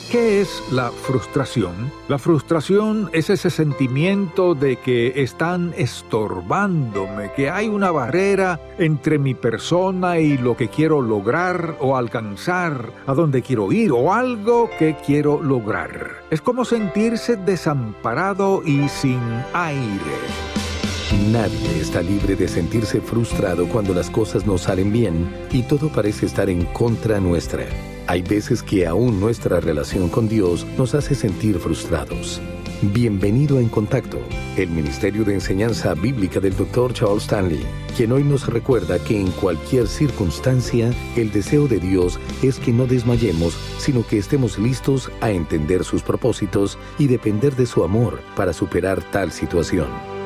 ¿Qué es la frustración? La frustración es ese sentimiento de que están estorbándome, que hay una barrera entre mi persona y lo que quiero lograr o alcanzar, a donde quiero ir o algo que quiero lograr. Es como sentirse desamparado y sin aire. Nadie está libre de sentirse frustrado cuando las cosas no salen bien y todo parece estar en contra nuestra. Hay veces que aún nuestra relación con Dios nos hace sentir frustrados. Bienvenido a En Contacto, el Ministerio de Enseñanza Bíblica del Dr. Charles Stanley, quien hoy nos recuerda que en cualquier circunstancia, el deseo de Dios es que no desmayemos, sino que estemos listos a entender sus propósitos y depender de su amor para superar tal situación.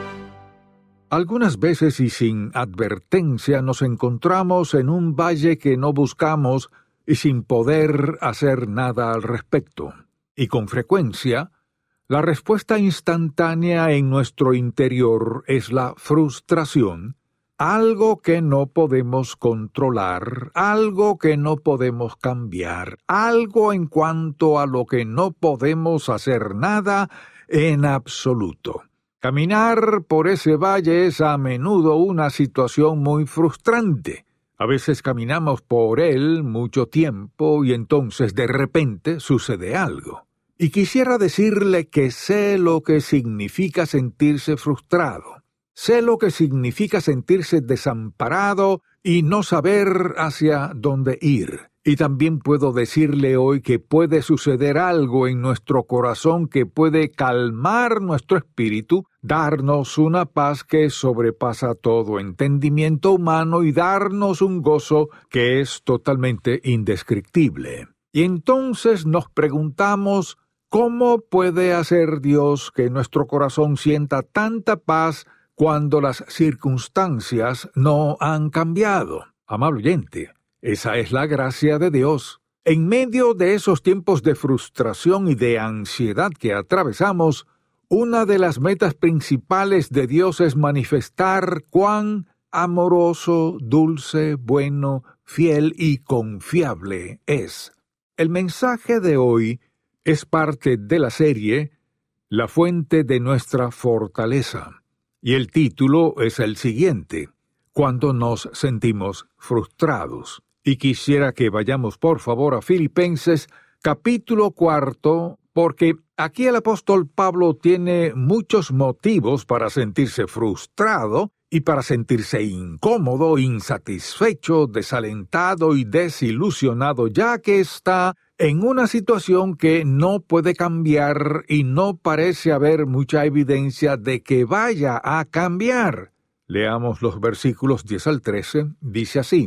Algunas veces y sin advertencia nos encontramos en un valle que no buscamos y sin poder hacer nada al respecto. Y con frecuencia, la respuesta instantánea en nuestro interior es la frustración, algo que no podemos controlar, algo que no podemos cambiar, algo en cuanto a lo que no podemos hacer nada en absoluto. Caminar por ese valle es a menudo una situación muy frustrante. A veces caminamos por él mucho tiempo y entonces de repente sucede algo. Y quisiera decirle que sé lo que significa sentirse frustrado. Sé lo que significa sentirse desamparado y no saber hacia dónde ir. Y también puedo decirle hoy que puede suceder algo en nuestro corazón que puede calmar nuestro espíritu, darnos una paz que sobrepasa todo entendimiento humano y darnos un gozo que es totalmente indescriptible. Y entonces nos preguntamos, ¿cómo puede hacer Dios que nuestro corazón sienta tanta paz cuando las circunstancias no han cambiado? Amable oyente, esa es la gracia de Dios. En medio de esos tiempos de frustración y de ansiedad que atravesamos, una de las metas principales de Dios es manifestar cuán amoroso, dulce, bueno, fiel y confiable es. El mensaje de hoy es parte de la serie La fuente de nuestra fortaleza, y el título es el siguiente: Cuando nos sentimos frustrados. Y quisiera que vayamos por favor a Filipenses capítulo 4, porque aquí el apóstol Pablo tiene muchos motivos para sentirse frustrado y para sentirse incómodo, insatisfecho, desalentado y desilusionado, ya que está en una situación que no puede cambiar y no parece haber mucha evidencia de que vaya a cambiar. Leamos los versículos 10 al 13, dice así: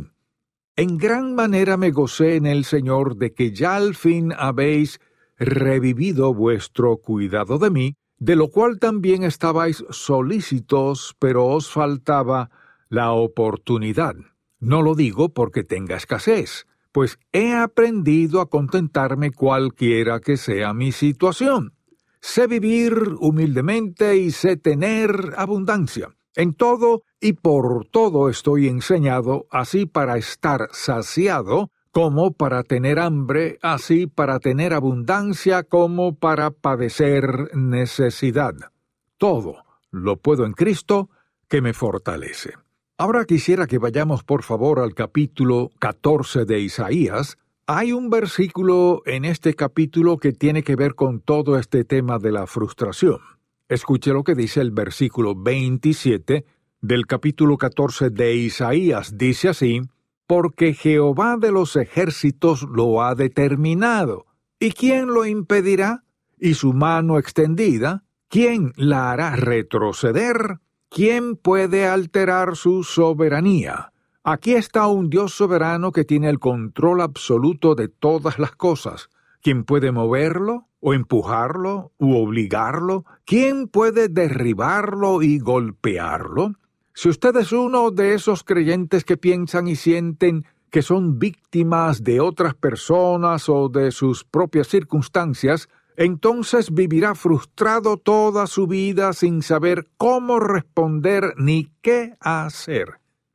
En gran manera me gocé en el Señor de que ya al fin habéis revivido vuestro cuidado de mí, de lo cual también estabais solícitos, pero os faltaba la oportunidad. No lo digo porque tenga escasez, pues he aprendido a contentarme cualquiera que sea mi situación. Sé vivir humildemente y sé tener abundancia. En todo y por todo estoy enseñado, así para estar saciado, como para tener hambre, así para tener abundancia, como para padecer necesidad. Todo lo puedo en Cristo, que me fortalece. Ahora quisiera que vayamos por favor al capítulo 14 de Isaías. Hay un versículo en este capítulo que tiene que ver con todo este tema de la frustración. Escuche lo que dice el versículo 27 del capítulo 14 de Isaías. Dice así: Porque Jehová de los ejércitos lo ha determinado. ¿Y quién lo impedirá? Y su mano extendida, ¿quién la hará retroceder? ¿Quién puede alterar su soberanía? Aquí está un Dios soberano que tiene el control absoluto de todas las cosas. ¿Quién puede moverlo, o empujarlo, u obligarlo? ¿Quién puede derribarlo y golpearlo? Si usted es uno de esos creyentes que piensan y sienten que son víctimas de otras personas o de sus propias circunstancias, entonces vivirá frustrado toda su vida sin saber cómo responder ni qué hacer.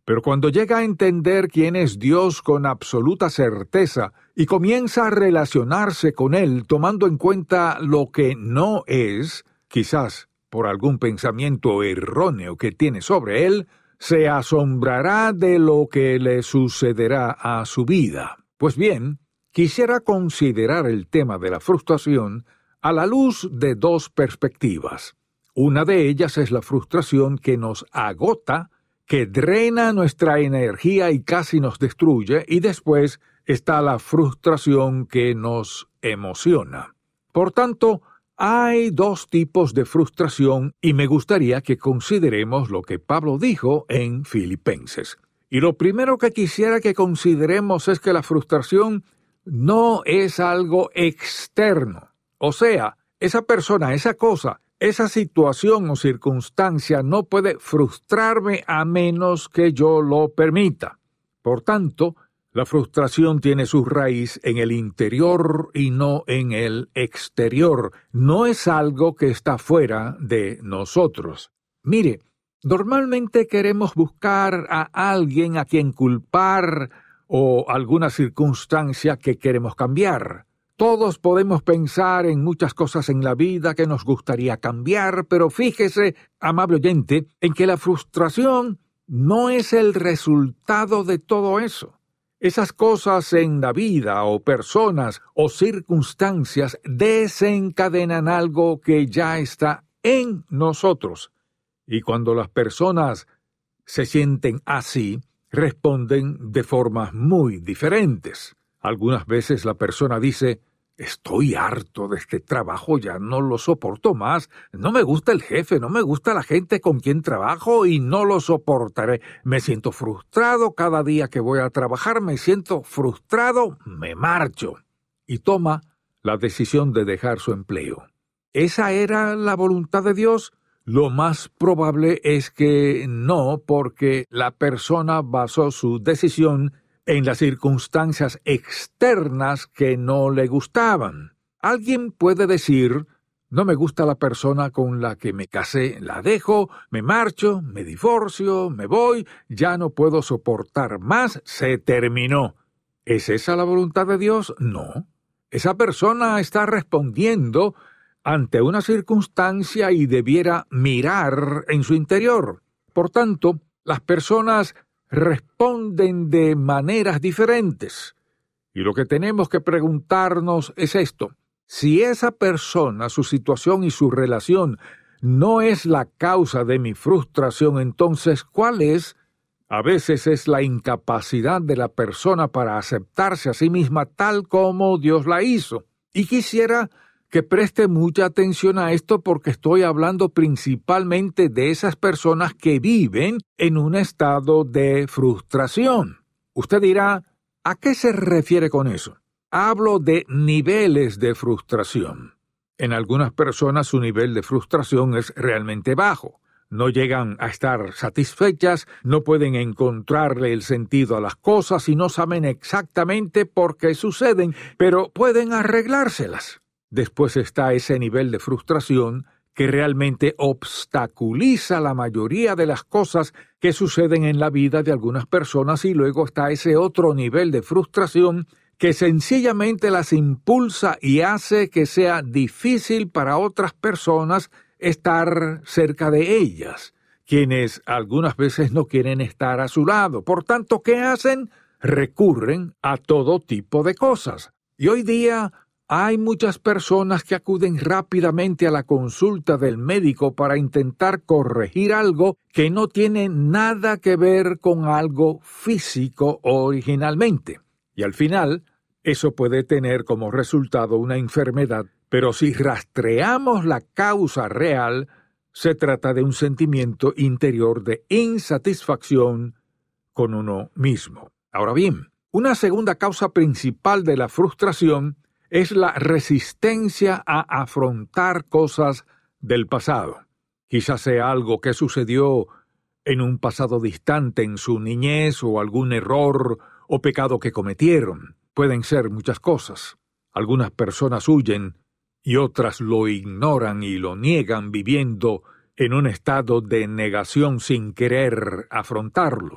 Pero cuando llega a entender quién es Dios con absoluta certeza y comienza a relacionarse con Él tomando en cuenta lo que no es, quizás por algún pensamiento erróneo que tiene sobre Él, se asombrará de lo que le sucederá a su vida. Pues bien, quisiera considerar el tema de la frustración a la luz de dos perspectivas. Una de ellas es la frustración que nos agota, que drena nuestra energía y casi nos destruye, y después está la frustración que nos emociona. Por tanto, hay dos tipos de frustración y me gustaría que consideremos lo que Pablo dijo en Filipenses. Y lo primero que quisiera que consideremos es que la frustración no es algo externo. O sea, esa persona, esa cosa, esa situación o circunstancia no puede frustrarme a menos que yo lo permita. Por tanto, la frustración tiene su raíz en el interior y no en el exterior. No es algo que está fuera de nosotros. Mire, normalmente queremos buscar a alguien a quien culpar o alguna circunstancia que queremos cambiar. Todos podemos pensar en muchas cosas en la vida que nos gustaría cambiar, pero fíjese, amable oyente, en que la frustración no es el resultado de todo eso. Esas cosas en la vida o personas o circunstancias desencadenan algo que ya está en nosotros. Y cuando las personas se sienten así, responden de formas muy diferentes. Algunas veces la persona dice: estoy harto de este trabajo, ya no lo soporto más, no me gusta el jefe, no me gusta la gente con quien trabajo y no lo soportaré. Me siento frustrado cada día que voy a trabajar, me siento frustrado, me marcho. Y toma la decisión de dejar su empleo. ¿Esa era la voluntad de Dios? Lo más probable es que no, porque la persona basó su decisión en las circunstancias externas que no le gustaban. Alguien puede decir: no me gusta la persona con la que me casé, la dejo, me marcho, me divorcio, me voy, ya no puedo soportar más, se terminó. ¿Es esa la voluntad de Dios? No. Esa persona está respondiendo ante una circunstancia y debiera mirar en su interior. Por tanto, las personas responden de maneras diferentes. Y lo que tenemos que preguntarnos es esto: si esa persona, su situación y su relación no es la causa de mi frustración, entonces, ¿cuál es? A veces es la incapacidad de la persona para aceptarse a sí misma tal como Dios la hizo. Y quisiera que preste mucha atención a esto porque estoy hablando principalmente de esas personas que viven en un estado de frustración. Usted dirá: ¿a qué se refiere con eso? Hablo de niveles de frustración. En algunas personas su nivel de frustración es realmente bajo. No llegan a estar satisfechas, no pueden encontrarle el sentido a las cosas y no saben exactamente por qué suceden, pero pueden arreglárselas. Después está ese nivel de frustración que realmente obstaculiza la mayoría de las cosas que suceden en la vida de algunas personas, y luego está ese otro nivel de frustración que sencillamente las impulsa y hace que sea difícil para otras personas estar cerca de ellas, quienes algunas veces no quieren estar a su lado. Por tanto, ¿qué hacen? Recurren a todo tipo de cosas. Y hoy día hay muchas personas que acuden rápidamente a la consulta del médico para intentar corregir algo que no tiene nada que ver con algo físico originalmente. Y al final, eso puede tener como resultado una enfermedad, pero si rastreamos la causa real, se trata de un sentimiento interior de insatisfacción con uno mismo. Ahora bien, una segunda causa principal de la frustración es la resistencia a afrontar cosas del pasado. Quizás sea algo que sucedió en un pasado distante en su niñez, o algún error o pecado que cometieron. Pueden ser muchas cosas. Algunas personas huyen y otras lo ignoran y lo niegan, viviendo en un estado de negación sin querer afrontarlo.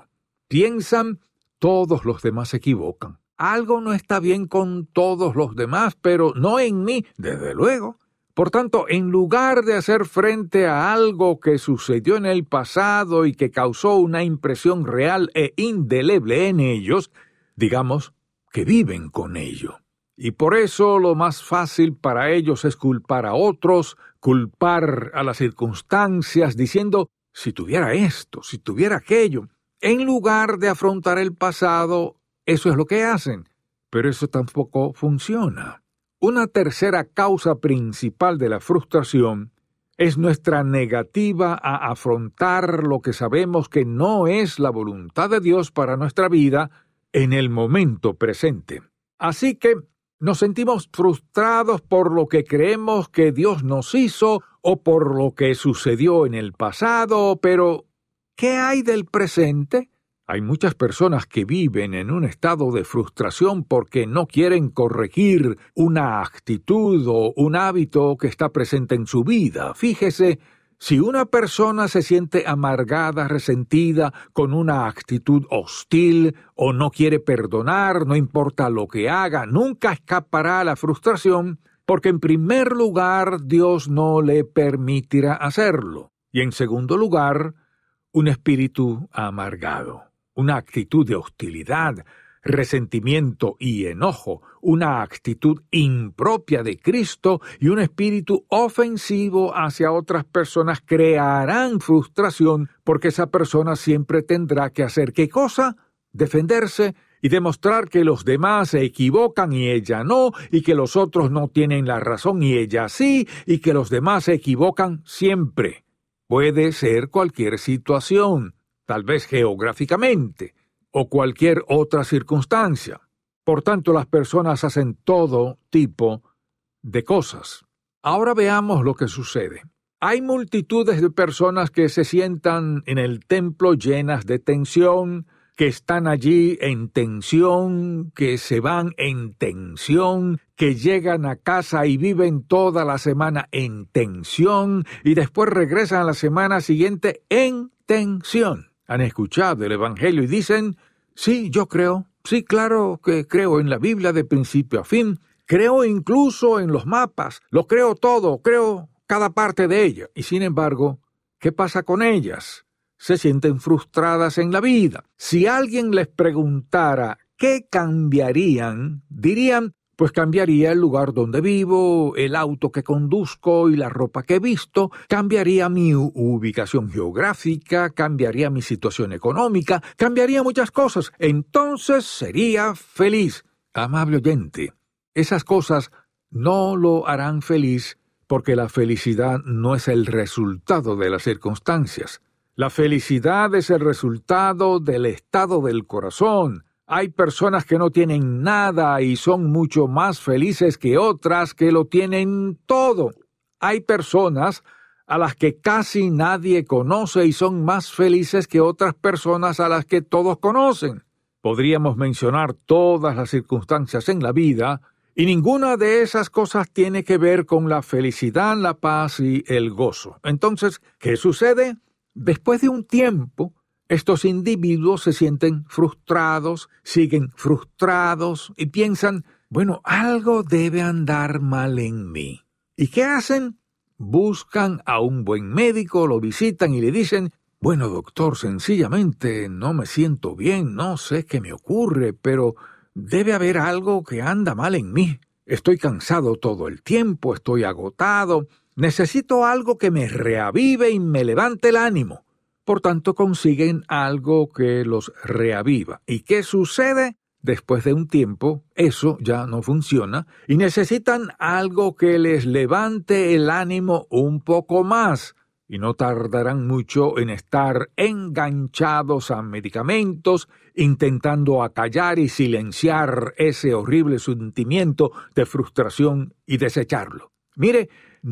Piensan, todos los demás se equivocan. Algo no está bien con todos los demás, pero no en mí, desde luego. Por tanto, en lugar de hacer frente a algo que sucedió en el pasado y que causó una impresión real e indeleble en ellos, digamos que viven con ello. Y por eso lo más fácil para ellos es culpar a otros, culpar a las circunstancias, diciendo, si tuviera esto, si tuviera aquello. En lugar de afrontar el pasado, eso es lo que hacen. Pero eso tampoco funciona. Una tercera causa principal de la frustración es nuestra negativa a afrontar lo que sabemos que no es la voluntad de Dios para nuestra vida en el momento presente. Así que nos sentimos frustrados por lo que creemos que Dios nos hizo o por lo que sucedió en el pasado, pero ¿qué hay del presente? Hay muchas personas que viven en un estado de frustración porque no quieren corregir una actitud o un hábito que está presente en su vida. Fíjese, si una persona se siente amargada, resentida, con una actitud hostil o no quiere perdonar, no importa lo que haga, nunca escapará a la frustración porque en primer lugar Dios no le permitirá hacerlo. Y en segundo lugar, un espíritu amargado. Una actitud de hostilidad, resentimiento y enojo, una actitud impropia de Cristo y un espíritu ofensivo hacia otras personas crearán frustración porque esa persona siempre tendrá que hacer ¿qué cosa? Defenderse y demostrar que los demás se equivocan y ella no, y que los otros no tienen la razón y ella sí, y que los demás se equivocan siempre. Puede ser cualquier situación, tal vez geográficamente, o cualquier otra circunstancia. Por tanto, las personas hacen todo tipo de cosas. Ahora veamos lo que sucede. Hay multitudes de personas que se sientan en el templo llenas de tensión, que están allí en tensión, que se van en tensión, que llegan a casa y viven toda la semana en tensión y después regresan a la semana siguiente en tensión. Han escuchado el Evangelio y dicen, sí, yo creo, sí, claro que creo en la Biblia de principio a fin, creo incluso en los mapas, lo creo todo, creo cada parte de ella. Y sin embargo, ¿qué pasa con ellas? Se sienten frustradas en la vida. Si alguien les preguntara ¿qué cambiarían? Dirían, pues cambiaría el lugar donde vivo, el auto que conduzco y la ropa que he visto, cambiaría mi ubicación geográfica, cambiaría mi situación económica, cambiaría muchas cosas. Entonces sería feliz. Amable oyente, esas cosas no lo harán feliz porque la felicidad no es el resultado de las circunstancias. La felicidad es el resultado del estado del corazón. Hay personas que no tienen nada y son mucho más felices que otras que lo tienen todo. Hay personas a las que casi nadie conoce y son más felices que otras personas a las que todos conocen. Podríamos mencionar todas las circunstancias en la vida y ninguna de esas cosas tiene que ver con la felicidad, la paz y el gozo. Entonces, ¿qué sucede? Después de un tiempo, estos individuos se sienten frustrados, siguen frustrados y piensan, bueno, algo debe andar mal en mí. ¿Y qué hacen? Buscan a un buen médico, lo visitan y le dicen, bueno, doctor, sencillamente no me siento bien, no sé qué me ocurre, pero debe haber algo que anda mal en mí. Estoy cansado todo el tiempo, estoy agotado. Necesito algo que me reavive y me levante el ánimo. Por tanto, consiguen algo que los reaviva. ¿Y qué sucede? Después de un tiempo, eso ya no funciona y necesitan algo que les levante el ánimo un poco más. Y no tardarán mucho en estar enganchados a medicamentos, intentando acallar y silenciar ese horrible sentimiento de frustración y desecharlo. Mire,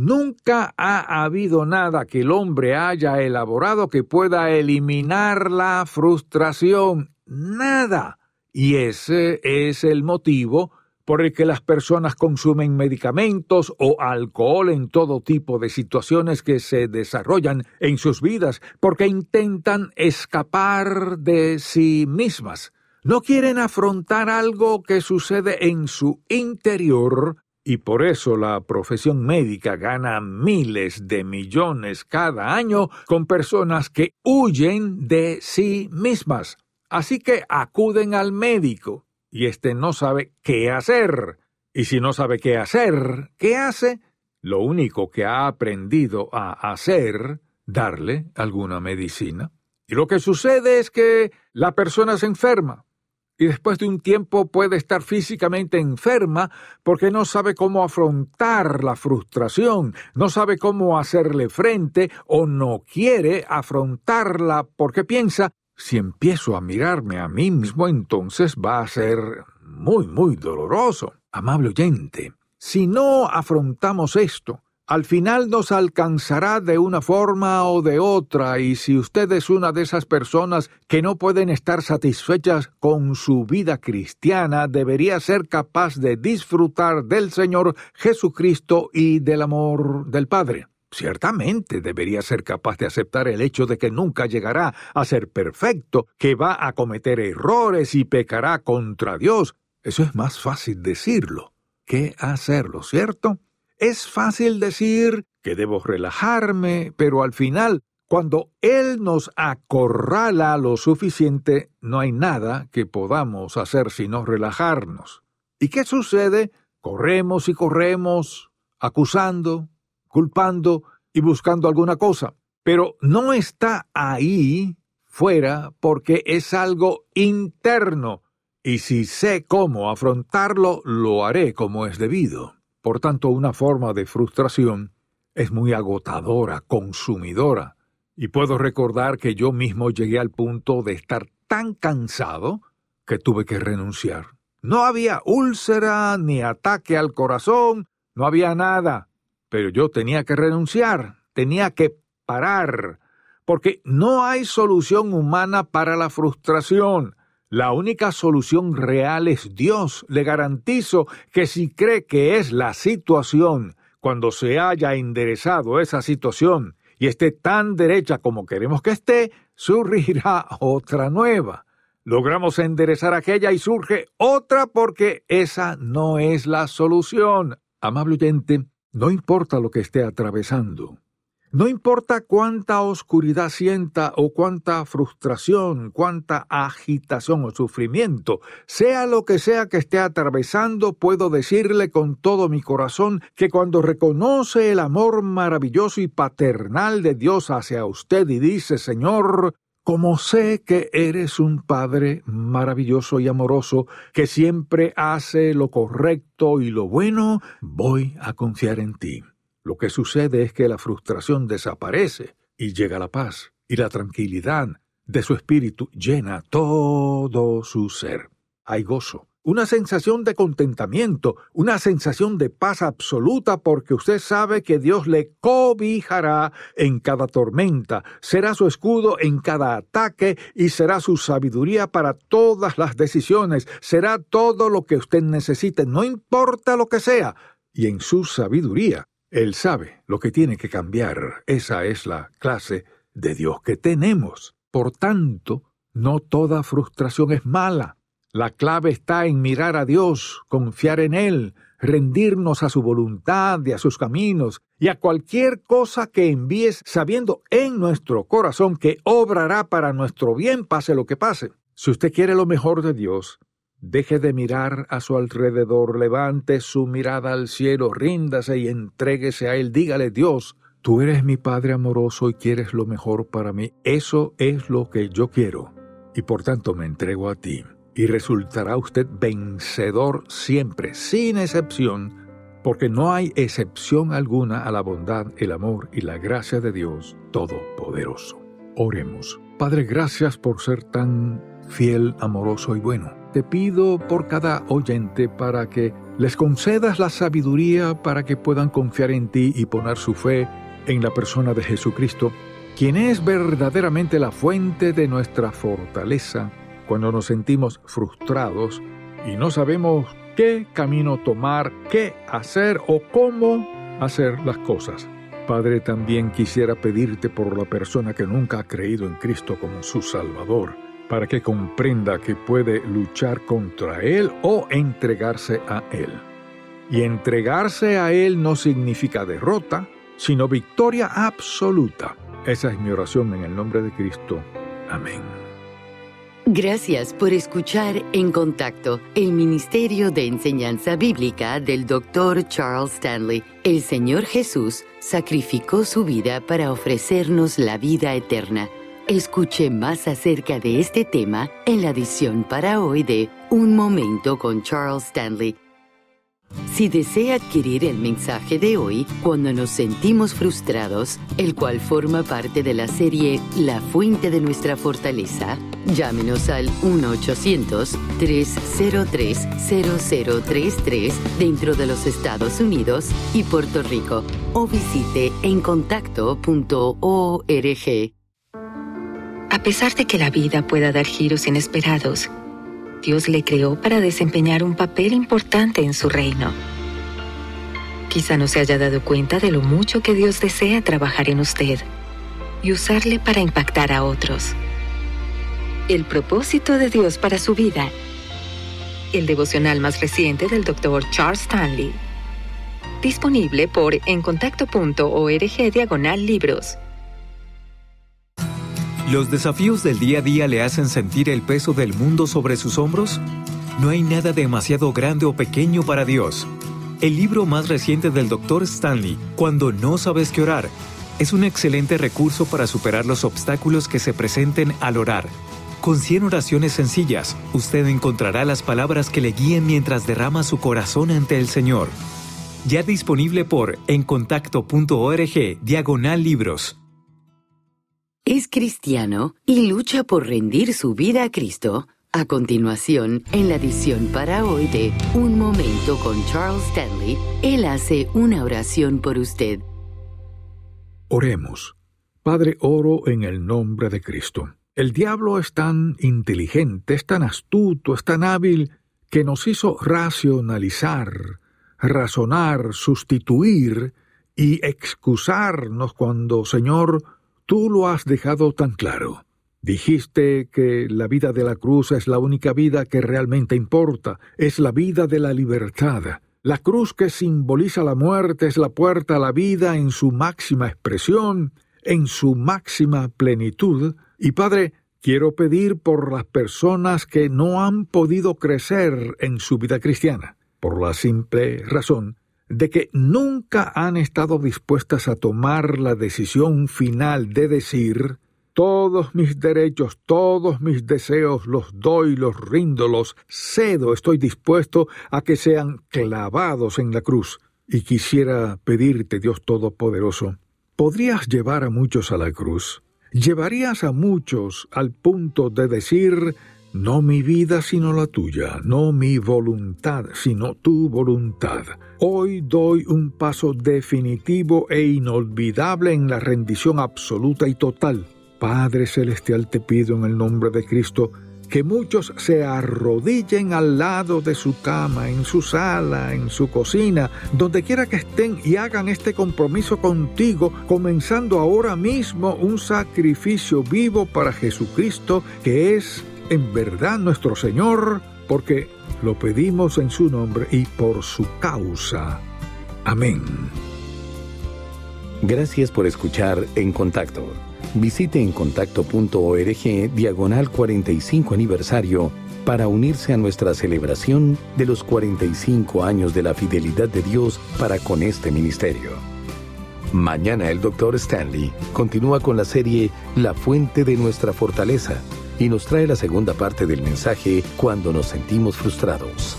nunca ha habido nada que el hombre haya elaborado que pueda eliminar la frustración. Nada. Y ese es el motivo por el que las personas consumen medicamentos o alcohol en todo tipo de situaciones que se desarrollan en sus vidas, porque intentan escapar de sí mismas. No quieren afrontar algo que sucede en su interior, y por eso la profesión médica gana miles de millones cada año con personas que huyen de sí mismas. Así que acuden al médico, y éste no sabe qué hacer. Y si no sabe qué hacer, ¿qué hace? Lo único que ha aprendido a hacer, darle alguna medicina. Y lo que sucede es que la persona se enferma. Y después de un tiempo puede estar físicamente enferma porque no sabe cómo afrontar la frustración, no sabe cómo hacerle frente o no quiere afrontarla porque piensa, si empiezo a mirarme a mí mismo, entonces va a ser muy doloroso. Amable oyente, si no afrontamos esto, al final nos alcanzará de una forma o de otra, y si usted es una de esas personas que no pueden estar satisfechas con su vida cristiana, debería ser capaz de disfrutar del Señor Jesucristo y del amor del Padre. Ciertamente debería ser capaz de aceptar el hecho de que nunca llegará a ser perfecto, que va a cometer errores y pecará contra Dios. Eso es más fácil decirlo que hacerlo, ¿cierto? Es fácil decir que debo relajarme, pero al final, cuando Él nos acorrala lo suficiente, no hay nada que podamos hacer sino relajarnos. ¿Y qué sucede? Corremos y corremos, acusando, culpando y buscando alguna cosa. Pero no está ahí fuera porque es algo interno. Y si sé cómo afrontarlo, lo haré como es debido. Por tanto, una forma de frustración es muy agotadora, consumidora. Y puedo recordar que yo mismo llegué al punto de estar tan cansado que tuve que renunciar. No había úlcera ni ataque al corazón, no había nada. Pero yo tenía que renunciar, tenía que parar, porque no hay solución humana para la frustración. La única solución real es Dios. Le garantizo que si cree que es la situación, cuando se haya enderezado esa situación y esté tan derecha como queremos que esté, surgirá otra nueva. Logramos enderezar aquella y surge otra porque esa no es la solución. Amable oyente, no importa lo que esté atravesando. No importa cuánta oscuridad sienta o cuánta frustración, cuánta agitación o sufrimiento, sea lo que sea que esté atravesando, puedo decirle con todo mi corazón que cuando reconoce el amor maravilloso y paternal de Dios hacia usted y dice, Señor, como sé que eres un Padre maravilloso y amoroso, que siempre hace lo correcto y lo bueno, voy a confiar en ti. Lo que sucede es que la frustración desaparece y llega la paz y la tranquilidad de su espíritu llena todo su ser. Hay gozo, una sensación de contentamiento, una sensación de paz absoluta porque usted sabe que Dios le cobijará en cada tormenta, será su escudo en cada ataque y será su sabiduría para todas las decisiones, será todo lo que usted necesite, no importa lo que sea, y en su sabiduría Él sabe lo que tiene que cambiar. Esa es la clase de Dios que tenemos. Por tanto, no toda frustración es mala. La clave está en mirar a Dios, confiar en Él, rendirnos a su voluntad y a sus caminos, y a cualquier cosa que envíes sabiendo en nuestro corazón que obrará para nuestro bien, pase lo que pase. Si usted quiere lo mejor de Dios, deje de mirar a su alrededor, levante su mirada al cielo, ríndase y entréguese a Él. Dígale, Dios, tú eres mi Padre amoroso y quieres lo mejor para mí. Eso es lo que yo quiero y por tanto me entrego a ti. Y resultará usted vencedor siempre, sin excepción, porque no hay excepción alguna a la bondad, el amor y la gracia de Dios Todopoderoso. Oremos. Padre, gracias por ser tan fiel, amoroso y bueno. Te pido por cada oyente para que les concedas la sabiduría para que puedan confiar en ti y poner su fe en la persona de Jesucristo, quien es verdaderamente la fuente de nuestra fortaleza cuando nos sentimos frustrados y no sabemos qué camino tomar, qué hacer o cómo hacer las cosas. Padre, también quisiera pedirte por la persona que nunca ha creído en Cristo como su Salvador, para que comprenda que puede luchar contra Él o entregarse a Él. Y entregarse a Él no significa derrota, sino victoria absoluta. Esa es mi oración en el nombre de Cristo. Amén. Gracias por escuchar En Contacto, el Ministerio de Enseñanza Bíblica del Dr. Charles Stanley. El Señor Jesús sacrificó su vida para ofrecernos la vida eterna. Escuche más acerca de este tema en la edición para hoy de Un Momento con Charles Stanley. Si desea adquirir el mensaje de hoy, Cuando nos sentimos frustrados, el cual forma parte de la serie La Fuente de Nuestra Fortaleza, llámenos al 1-800-303-0033 dentro de los Estados Unidos y Puerto Rico, o visite encontacto.org. A pesar de que la vida pueda dar giros inesperados, Dios le creó para desempeñar un papel importante en su reino. Quizá no se haya dado cuenta de lo mucho que Dios desea trabajar en usted y usarle para impactar a otros. El propósito de Dios para su vida. El devocional más reciente del Dr. Charles Stanley. Disponible por encontacto.org/libros. ¿Los desafíos del día a día le hacen sentir el peso del mundo sobre sus hombros? No hay nada demasiado grande o pequeño para Dios. El libro más reciente del Dr. Stanley, Cuando no sabes qué orar, es un excelente recurso para superar los obstáculos que se presenten al orar. Con 100 oraciones sencillas, usted encontrará las palabras que le guíen mientras derrama su corazón ante el Señor. Ya disponible por encontacto.org/libros. ¿Es cristiano y lucha por rendir su vida a Cristo? A continuación, en la edición para hoy de Un Momento con Charles Stanley, él hace una oración por usted. Oremos. Padre, oro en el nombre de Cristo. El diablo es tan inteligente, es tan astuto, es tan hábil, que nos hizo racionalizar, razonar, sustituir y excusarnos cuando, Señor, Tú lo has dejado tan claro. Dijiste que la vida de la cruz es la única vida que realmente importa, es la vida de la libertad. La cruz que simboliza la muerte es la puerta a la vida en su máxima expresión, en su máxima plenitud. Y Padre, quiero pedir por las personas que no han podido crecer en su vida cristiana, por la simple razón de que nunca han estado dispuestas a tomar la decisión final de decir: todos mis derechos, todos mis deseos los doy, los rindo, los cedo, estoy dispuesto a que sean clavados en la cruz. Y quisiera pedirte, Dios Todopoderoso, ¿podrías llevar a muchos a la cruz? ¿Llevarías a muchos al punto de decir: no mi vida sino la tuya, no mi voluntad sino tu voluntad? Hoy doy un paso definitivo e inolvidable en la rendición absoluta y total. Padre Celestial, te pido en el nombre de Cristo que muchos se arrodillen al lado de su cama, en su sala, en su cocina, donde quiera que estén, y hagan este compromiso contigo, comenzando ahora mismo un sacrificio vivo para Jesucristo, que es en verdad nuestro Señor, porque lo pedimos en su nombre y por su causa. Amén. Gracias por escuchar En Contacto. Visite encontacto.org/45 aniversario para unirse a nuestra celebración de los 45 años de la fidelidad de Dios para con este ministerio. Mañana el Dr. Stanley continúa con la serie La Fuente de Nuestra Fortaleza y nos trae la segunda parte del mensaje Cuando nos sentimos frustrados.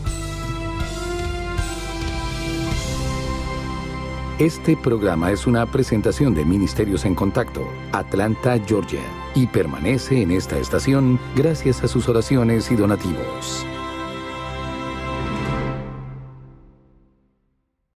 Este programa es una presentación de Ministerios en Contacto, Atlanta, Georgia, y permanece en esta estación gracias a sus oraciones y donativos.